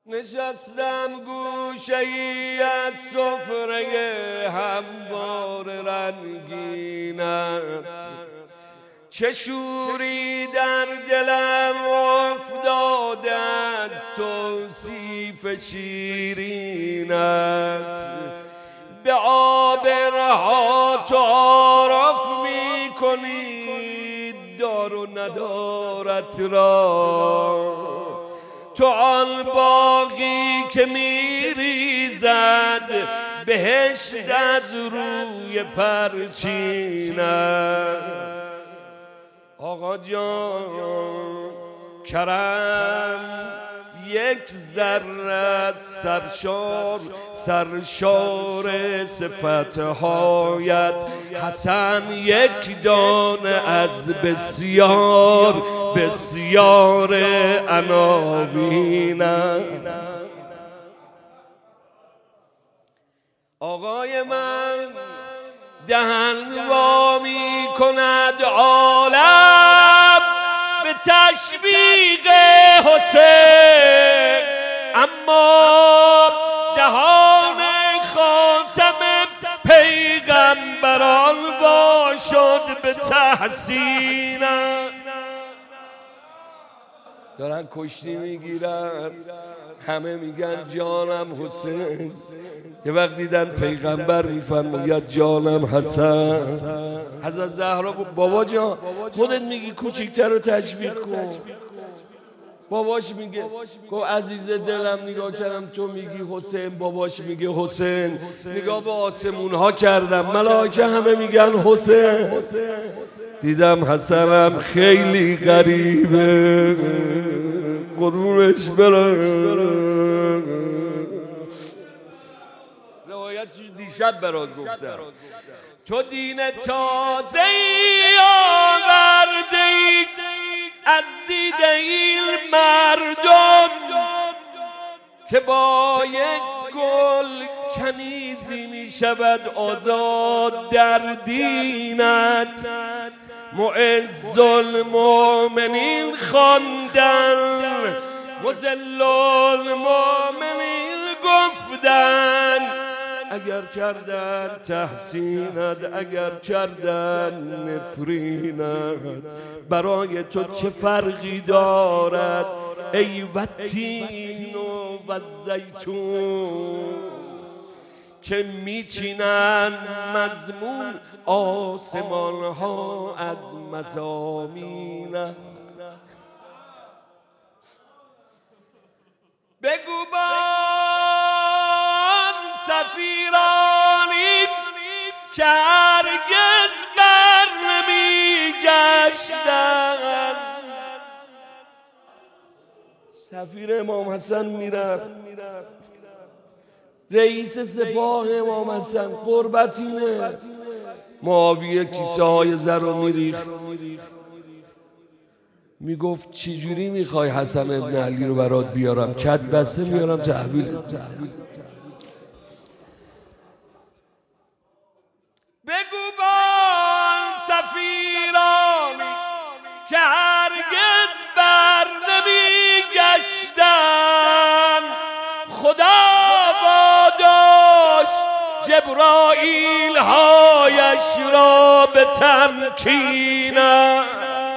نشستم گوشه ای از سفره هموار رنگینت، چه شوری در دلم افتاده از توصیف شیرینت. به آب رها تعارف می کنید دار و ندارت را، تو آن باغی که میریزد بهشت از روی پرچینت. آقا جان کرم یک ذره سرشار صفتهایت، حسن یک دانه از بسیار بسیار عناوینت. آقای من دهن وا می کند عالم به تشویق حسین، اما دهان خاتم پیغمبران وا شد به تحسینت. دارن کشتی میگیرن، همه میگن جانم حسین، یه وقت دیدن پیغمبر میفرماید جانم حسن. حضرت زهرا گفت بابا جان خودت میگی کوچکتر رو تشویق کن. باباش میگه گفت عزیز دلم نگاه کردم تو میگی حسین، باباش میگه حسین، نگاه به آسمون ها کردم ملائکه همه میگن حسین، دیدم حسنم خیلی غریبه قربونش برم. روایت دیشب برات گفتم. تو دین تازه ای آورده ای از دیده این مردم که با یک گل کنیزی می شود آزاد در دینت. معز المؤمنین خواندن، مذل المؤمنین گفتن، اگر کردن تحسینت اگر کردن نفرینت، برای تو چه فرقی دارد ای والتین و الزیتون که میچینن مضمون آسمان ها از مضامینت. بگو سفیرانی که هرگز بر نمیگشتن. سفیر امام حسن میرفت، رئیس سپاه امام حسن قربتینه، معاویه کیسه های زر رو میریخت، میگفت چجوری میخوای حسن ابن علی رو برات بیارم؟ کد بسته میارم تحویل. بگو با سفیرانی که هرگز بر نمیگشتن، خدا واداشت جبرائیل هایش را به تمکینت.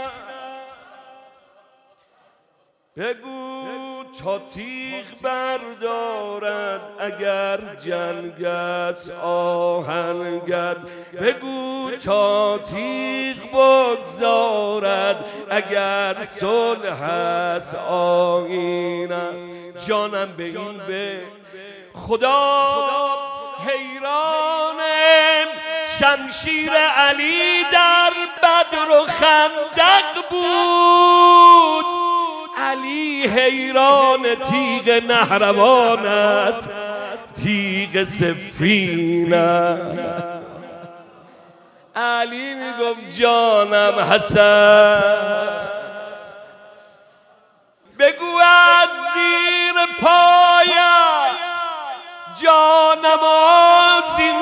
بگو تا تیغ بردارد اگر جنگ است آهنگت، بگو تا تیغ بگذارد اگر صلح است آیینت. جانم به این به خدا حیرانم، شمشیر علی در بدر و خندق بود، علی حیران تیغ نهروانت تیغ سفینت. علی میگفت جانم حسن، بگو از زیر پایت جانم از این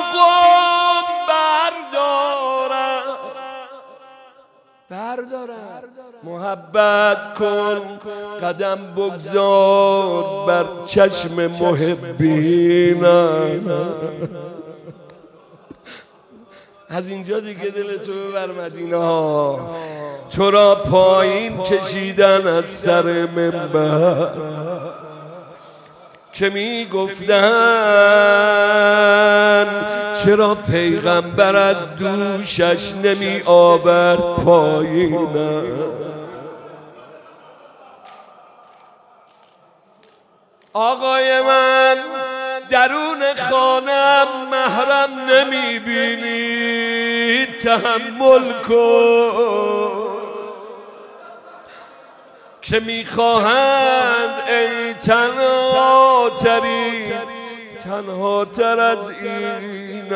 قوم بردارم. محبت کن قدم بگذار بر چشم محبینم. از اینجا دیگه دل تو ببر مدینه ها، تو را پایین کشیدن از سر منبر که می گفتن چرا پیغمبر از دوشش نمی آورد پایینم. آقای من درون خانم محرم نمی بینی، تحمل کن که می خواهند ای تنها تر از این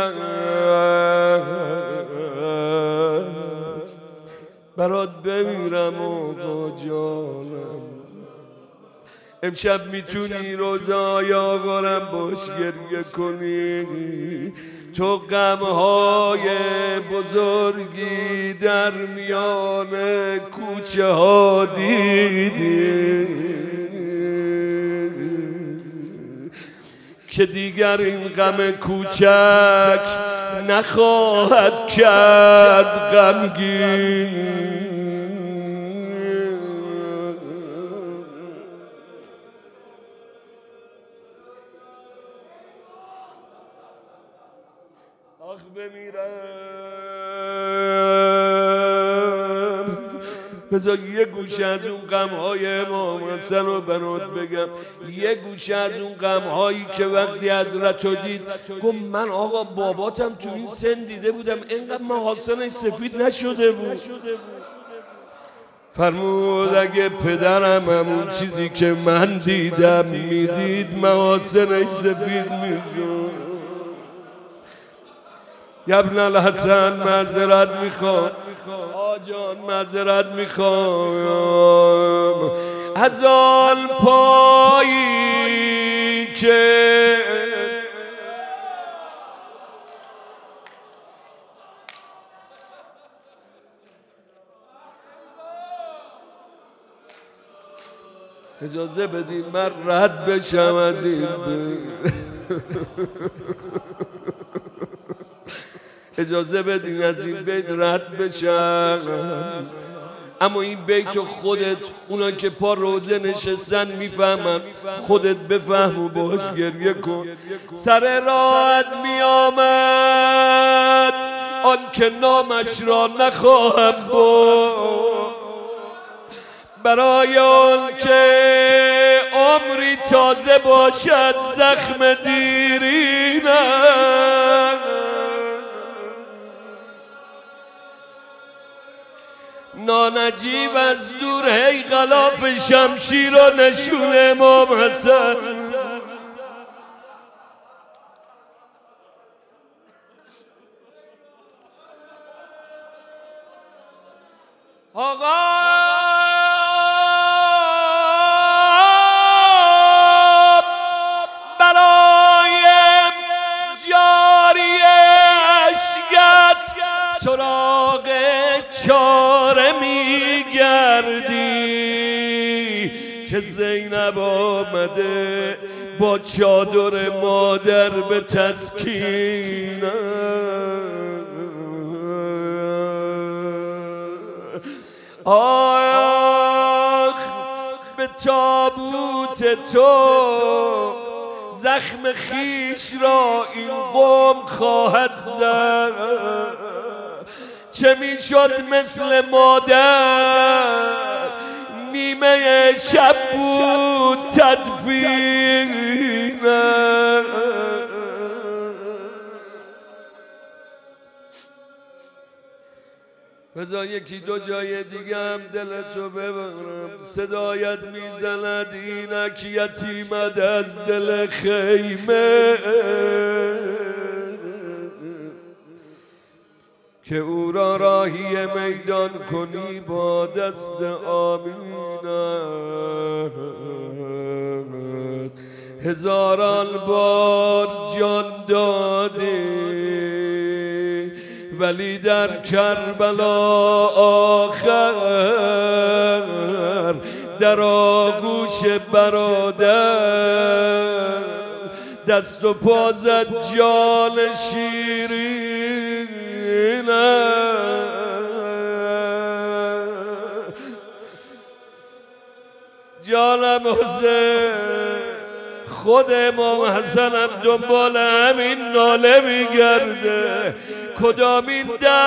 برات بمیرم آقا جانم. امشب میتونی روزای آقارم باش گریه کنی، تو غمهای بزرگی در میان کوچه ها دیدی که دیگر این غم کوچک نخواهد کرد غمگین. آخ بمیرم. بذار یه گوشه از اون غمهای امام حسن رو برات بگم، یه گوشه از اون غمهایی که وقتی حضرت رو دید گفت من آقا باباتم تو این سن دیده بودم اینقدر محاسنش سفید نشده بود. فرمود اگه پدرم همون چیزی که من دیدم میدید محاسنش سفید میشد. ابن الحسن معذرت میخوام، آجان معذرت میخوام از آن پایی که اجازه بدین من رد بشم از این اجازه بدین از این بیت رد بشم. اما این بیت خودت اونا که پا روزه نشستن میفهمن، خودت بفهم و باش گریه کن. سر راحت میآمد آن که نامش را نخواهم برد، برای آن که عمری تازه باشد زخم دیرینم. نانجیب از دور هی غلاف شمشیر و نشون امام حسن. آقا برای جاری اشکت سراغ چاره میگردی که زینب آمده با چادر مادر به تسکینم. آخ به تابوت تو زخم خیش را این قوم خواهد زد. چه میشد مثل مادر نیمه شب بود تدفینم. بذار یکی دو جای دیگه هم دلتو ببرم. صدایت میزند اینک یتیمت از دل خیمه که او را راهی میدان کنی با دست آمینت. هزاران بار جان داده و ولی در کربلا آخر در آغوش برادر دست و پا زد جان شیرینم. جانم حسین، خود امام حسنم دنبال همین ناله میگرده، کدامین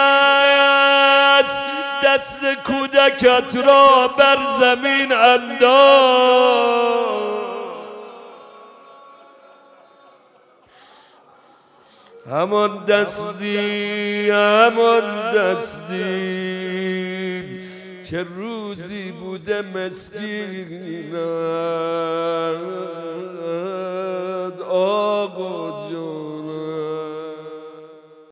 دست کودکت را بر زمین انداز. همان دستی که روزی بوده مسکینت آقا جان،